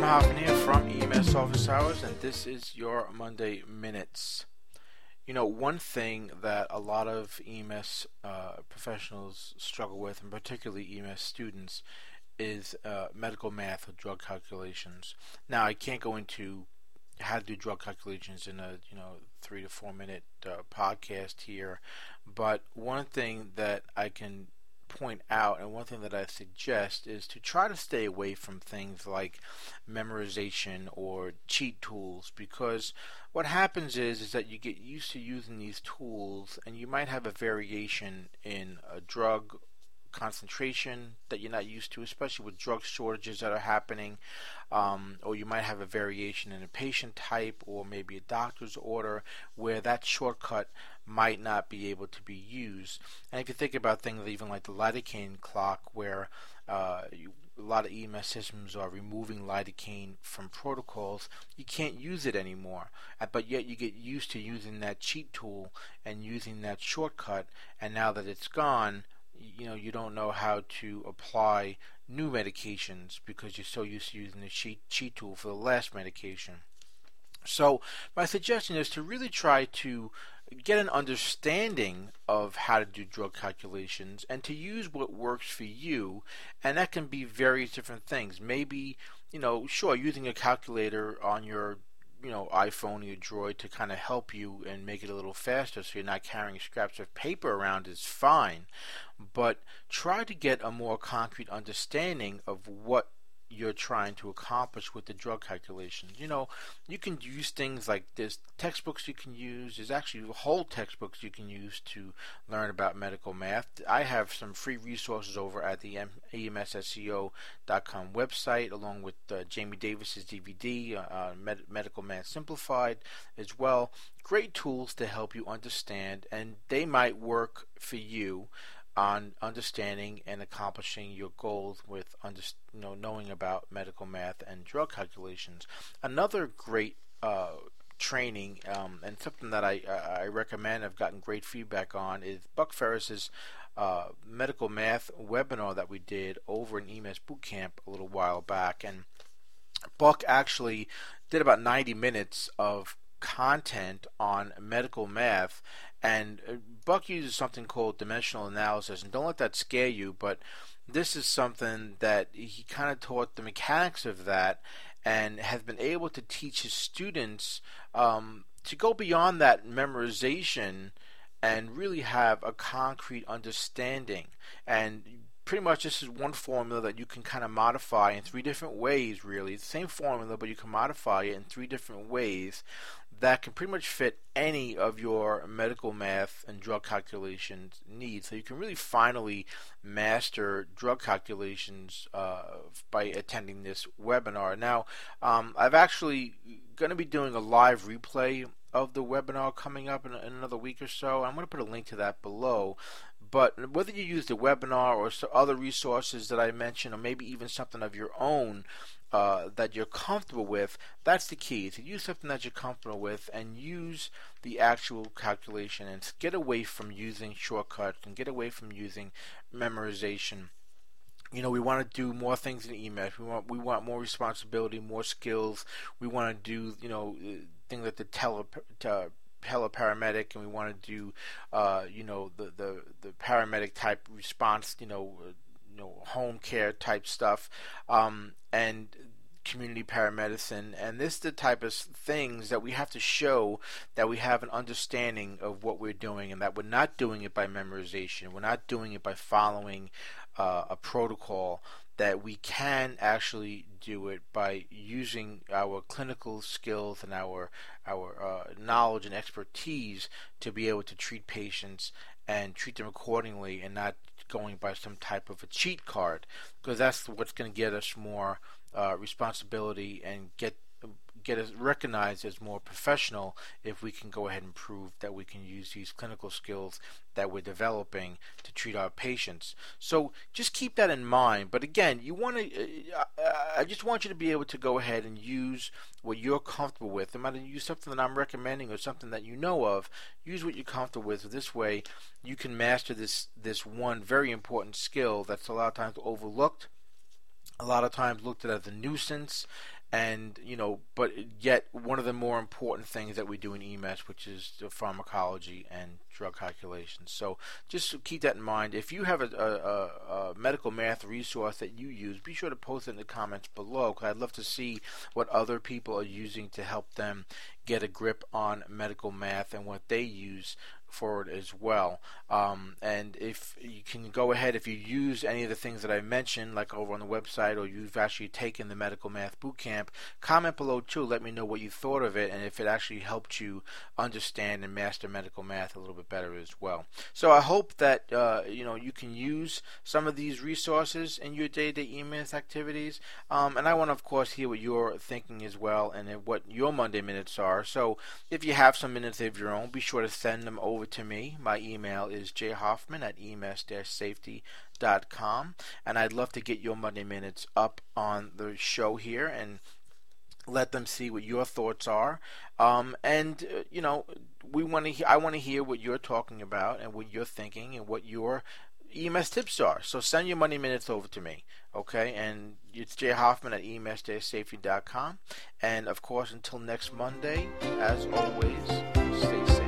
Hoffman here from EMS Office Hours, and this is your Monday Minutes. You know, one thing that a lot of EMS professionals struggle with, and particularly EMS students, is medical math or drug calculations. Now, I can't go into how to do drug calculations in a 3 to 4 minute podcast here, but one thing that I can point out, and one thing that I suggest, is to try to stay away from things like memorization or cheat tools, because what happens is that you get used to using these tools and you might have a variation in a drug concentration that you're not used to, especially with drug shortages that are happening, or you might have a variation in a patient type or maybe a doctor's order where that shortcut might not be able to be used. And if you think about things even like the lidocaine clock, where a lot of EMS systems are removing lidocaine from protocols, you can't use it anymore, but yet you get used to using that cheat tool and using that shortcut, and now that it's gone, you don't know how to apply new medications because you're so used to using the cheat tool for the last medication. So my suggestion is to really try to get an understanding of how to do drug calculations and to use what works for you, and that can be various different things. Maybe, sure, using a calculator on your iPhone or your Droid to kind of help you and make it a little faster so you're not carrying scraps of paper around is fine, but try to get a more concrete understanding of what you're trying to accomplish with the drug calculations. You can use things like there's textbooks you can use. There's actually whole textbooks you can use to learn about medical math. I have some free resources over at the EMSSEO.com website, along with Jamie Davis's DVD, Medical Math Simplified, as well. Great tools to help you understand, and they might work for you on understanding and accomplishing your goals with knowing about medical math and drug calculations. Another great training and something that I recommend, I've gotten great feedback on, is Buck Ferris's medical math webinar that we did over in EMS Bootcamp a little while back. And Buck actually did about 90 minutes of content on medical math, and Buck uses something called dimensional analysis, and don't let that scare you, but this is something that he kind of taught the mechanics of that and has been able to teach his students to go beyond that memorization and really have a concrete understanding. And pretty much this is one formula that you can kind of modify in 3 different ways, really. It's the same formula, but you can modify it in 3 different ways that can pretty much fit any of your medical math and drug calculations needs. So you can really finally master drug calculations by attending this webinar. Now, I've actually going to be doing a live replay of the webinar coming up in another week or so. I'm going to put a link to that below. But whether you use the webinar or other resources that I mentioned, or maybe even something of your own that you're comfortable with, that's the key. To use something that you're comfortable with and use the actual calculation, and get away from using shortcuts and get away from using memorization. We want to do more things in EMS. We want more responsibility, more skills. We want to do things like the teleparamedic, and we want to do the paramedic type response, home care type stuff, and community paramedicine. And this is the type of things that we have to show that we have an understanding of what we're doing, and that we're not doing it by memorization. We're not doing it by following a protocol, that we can actually do it by using our clinical skills and our knowledge and expertise to be able to treat patients and treat them accordingly, and not going by some type of a cheat card, because that's what's going to get us more responsibility and get us recognized as more professional if we can go ahead and prove that we can use these clinical skills that we're developing to treat our patients. So just keep that in mind. But again, I just want you to be able to go ahead and use what you're comfortable with. No matter you use something that I'm recommending or something that you know of, use what you're comfortable with. This way you can master this one very important skill that's a lot of times overlooked, a lot of times looked at as a nuisance, and but yet one of the more important things that we do in EMS, which is the pharmacology and drug calculations. So just keep that in mind. If you have a medical math resource that you use, be sure to post it in the comments below, because I'd love to see what other people are using to help them get a grip on medical math and what they use for it as well. And if you can go ahead, if you use any of the things that I mentioned, like over on the website, or you've actually taken the Medical Math Bootcamp, comment below too. Let me know what you thought of it and if it actually helped you understand and master medical math a little bit better as well. So I hope that you can use some of these resources in your day-to-day EMS activities. And I want to, of course, hear what you're thinking as well and what your Monday minutes are. So if you have some minutes of your own, be sure to send them over to me. My email is jhoffman@ems-safety.com, and I'd love to get your Monday minutes up on the show here and let them see what your thoughts are. I want to hear what you're talking about and what you're thinking and what your EMS tips are. So send your Monday minutes over to me, okay? And it's jhoffman@ems-safety.com. And of course, until next Monday, as always, stay safe.